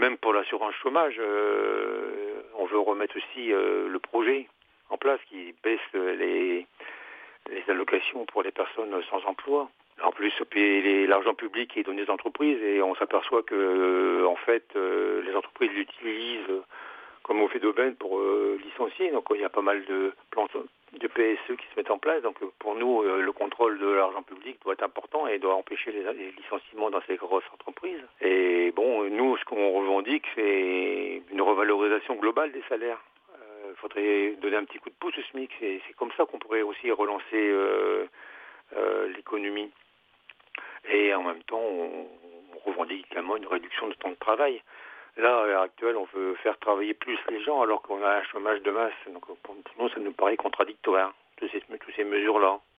même pour l'assurance chômage, on veut remettre aussi le projet en place qui baisse les allocations pour les personnes sans emploi. En plus, l'argent public est donné aux entreprises et on s'aperçoit que, en fait, les entreprises l'utilisent comme au fait d'aubaine pour licencier. Donc, il y a pas mal de plans de PSE qui se mettent en place. Donc, pour nous, le contrôle de l'argent public doit être important et doit empêcher les licenciements dans ces grosses entreprises. Et bon, nous, ce qu'on revendique, c'est une revalorisation globale des salaires. Il faudrait donner un petit coup de pouce au SMIC. C'est comme ça qu'on pourrait aussi relancer l'économie. Et en même temps, on revendique également une réduction du temps de travail. Là, à l'heure actuelle, on veut faire travailler plus les gens alors qu'on a un chômage de masse. Donc pour nous, ça nous paraît contradictoire, toutes ces mesures-là.